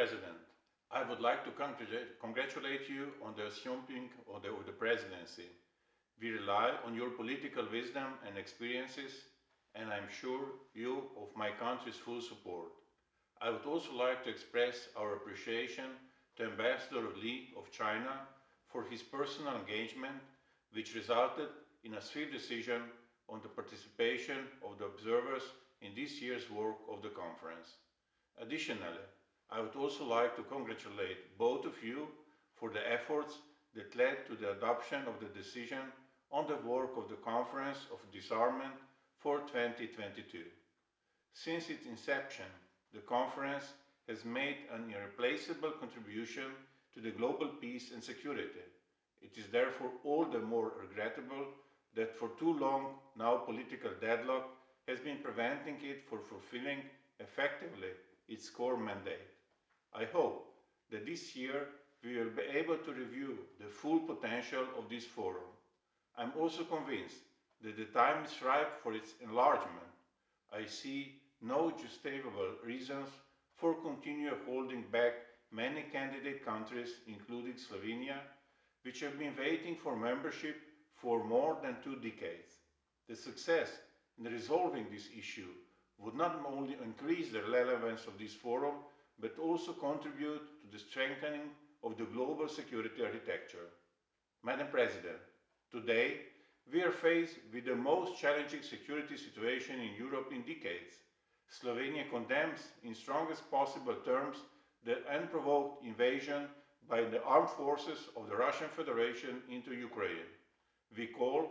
President, I would like to congratulate you on the assuming of the presidency. We rely on your political wisdom and experiences, and I am sure you of my country's full support. I would also like to express our appreciation to Ambassador Li of China for his personal engagement, which resulted in a swift decision on the participation of the observers in this year's work of the conference. Additionally, I would also like to congratulate both of you for the efforts that led to the adoption of the decision on the work of the Conference of Disarmament for 2022. Since its inception, the conference has made an irreplaceable contribution to the global peace and security. It is therefore all the more regrettable that for too long now political deadlock has been preventing it from fulfilling effectively its core mandate. I hope that this year we will be able to review the full potential of this forum. I'm also convinced that the time is ripe for its enlargement. I see no justifiable reasons for continuing holding back many candidate countries, including Slovenia, which have been waiting for membership for more than 2 decades. The success in resolving this issue would not only increase the relevance of this forum, but also contribute to the strengthening of the global security architecture. Madam President, today we are faced with the most challenging security situation in Europe in decades. Slovenia condemns in strongest possible terms the unprovoked invasion by the armed forces of the Russian Federation into Ukraine. We call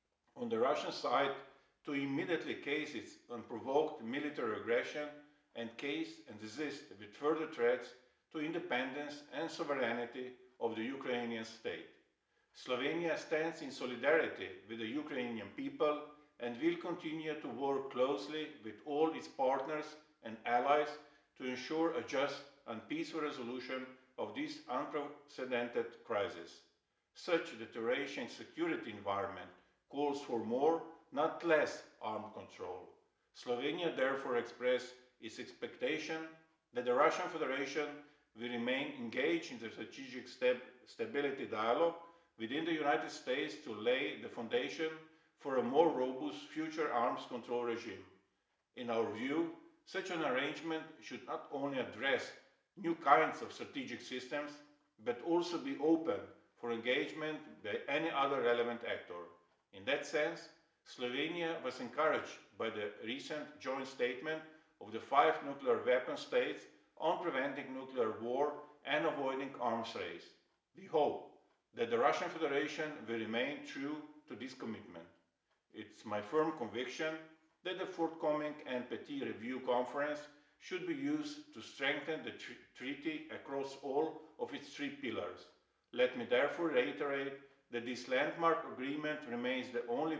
on the Russian side to immediately cease its unprovoked military aggression and cease and desist with further threats to independence and sovereignty of the Ukrainian state. Slovenia stands in solidarity with the Ukrainian people and will continue to work closely with all its partners and allies to ensure a just and peaceful resolution of this unprecedented crisis. Such a deteriorating security environment calls for more, not less, armed control. Slovenia therefore expresses its expectation that the Russian Federation will remain engaged in the strategic stability dialogue within the United States to lay the foundation for a more robust future arms control regime. In our view, such an arrangement should not only address new kinds of strategic systems, but also be open for engagement by any other relevant actor. In that sense, Slovenia was encouraged by the recent joint statement of the 5 nuclear weapon states on preventing nuclear war and avoiding arms race. We hope that the Russian Federation will remain true to this commitment. It's my firm conviction that the forthcoming NPT Review Conference should be used to strengthen the treaty across all of its 3 pillars. Let me therefore reiterate that this landmark agreement remains the only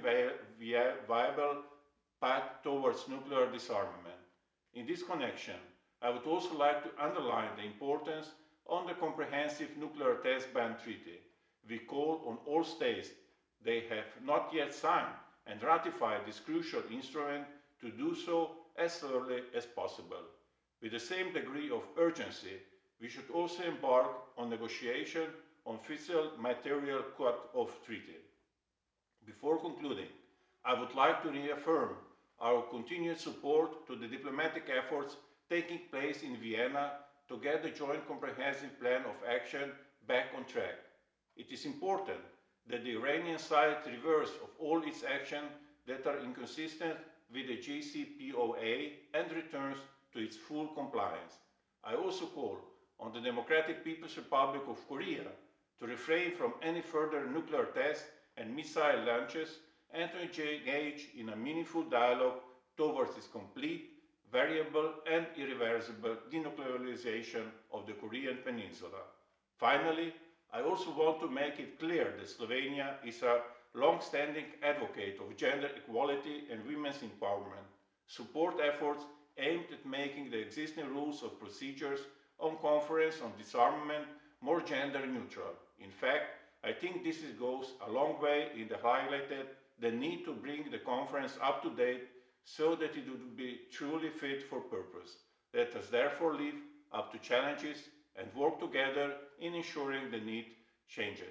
viable path towards nuclear disarmament. In this connection, I would also like to underline the importance of the Comprehensive Nuclear Test Ban Treaty. We call on all states they have not yet signed and ratified this crucial instrument to do so as early as possible. With the same degree of urgency, we should also embark on negotiation on fissile material cut-off treaty. Before concluding, I would like to reaffirm our continued support to the diplomatic efforts taking place in Vienna to get the joint comprehensive plan of action back on track. It is important that the Iranian side reverse of all its actions that are inconsistent with the JCPOA and returns to its full compliance. I also call on the Democratic People's Republic of Korea to refrain from any further nuclear tests and missile launches and to engage in a meaningful dialogue towards its complete, variable and irreversible denuclearization of the Korean Peninsula. Finally, I also want to make it clear that Slovenia is a long-standing advocate of gender equality and women's empowerment. Support efforts aimed at making the existing rules of procedures on conference on disarmament more gender neutral. In fact, I think this goes a long way in the highlighted the need to bring the conference up to date so that it would be truly fit for purpose. Let us therefore leave up to challenges and work together in ensuring the need changes.